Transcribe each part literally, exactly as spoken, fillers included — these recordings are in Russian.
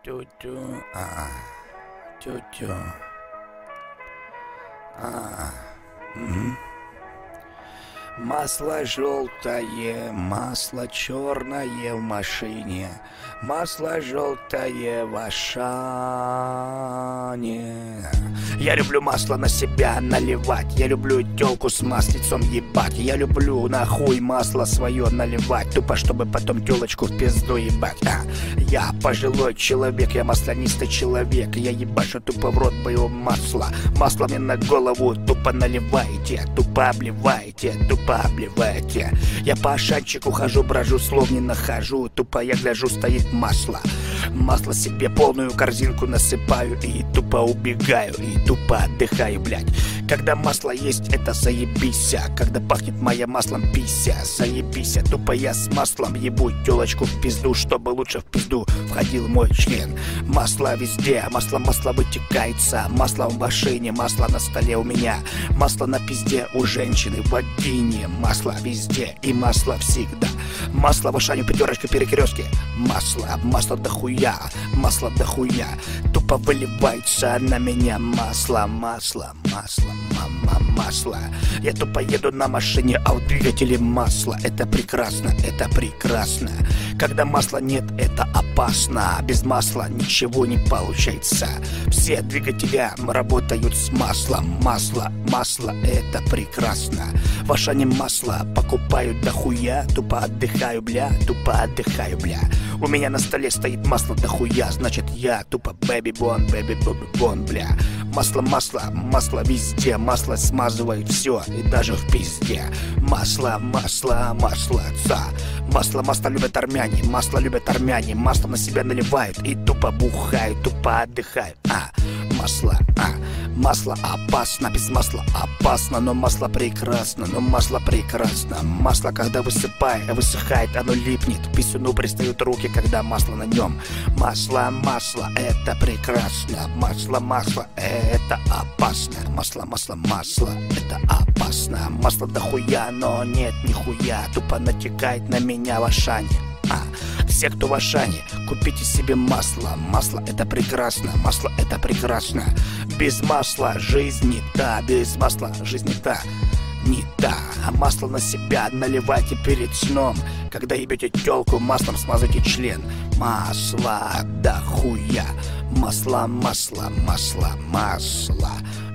Тю-тю, а, тю-тю, а, мгм. Масло желтое, масло черное в машине, масло желтое в Ашане. Я люблю масло на себя наливать, я люблю тёлку с маслицом ебать, я люблю нахуй масло свое наливать, тупо чтобы потом тёлочку в пизду ебать. А, я пожилой человек, я маслянистый человек, я ебашу тупо в рот боевого масла. Масло мне на голову тупо наливаете, тупо обливаете, тупо обливаете. Я по Ашанчику хожу, брожу, слов не нахожу, тупо я гляжу, стоит масло. Масло себе полную корзинку насыпаю и тупо убегаю, и тупо отдыхаю, блядь. Когда масло есть, это заебись, когда пахнет моя маслом пися, заебись, тупо я с маслом ебу тёлочку в пизду, чтобы лучше в пизду входил мой член. Масло везде, масло, масло вытекается, масло в машине, масло на столе у меня, масло на пизде у женщины в вагине, масло везде и масло всегда. Масло в Ашане, пятерочка, перекрестке, масло, масло дохуя, масло дохуя, тупо выливается на меня масло, масло, масло, мама, масло. Я тупо еду на машине, а в двигателе масло. Это прекрасно, это прекрасно. Когда масла нет, это опасно. Без масла ничего не получается. Все двигатели работают с маслом. Масло, масло, это прекрасно. В Ашане масло покупают дохуя, тупо отдыхаю, бля, тупо отдыхаю, бля. У меня на столе стоит масло дохуя, значит я тупо бэби-бон, бэби-бон, бля. Масло, масло, масло везде, масло смазывает все и даже в пизде. Масло, масло, масло, ца. Масло, масло любят армяне, масло любят армяне, масло на себя наливают и тупо бухают, тупо отдыхают. А, масло, а, масло опасно, без масла опасно, но масло прекрасно, но масло прекрасно. Масло, когда высыпает, высыхает, оно липнет, писюну пристают руки, когда масло на нем. Масло, масло, это прекрасно, масло, масло, это опасно. Масло, масло, масло, это опасно. Масло дохуя, но нет нихуя, тупо натекает на меня в Ашане. А, все, кто в Ашане, купите себе масло. Масло это прекрасно, масло это прекрасно. Без масла жизнь не та, без масла жизнь не та, не та. А масло на себя наливайте перед сном. Когда ебете тёлку, маслом смазайте член. Масло дохуя, масло, масло, масло, масло.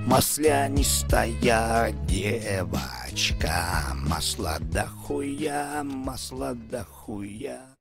Маслянистая девочка, масло дохуя, масло дохуя.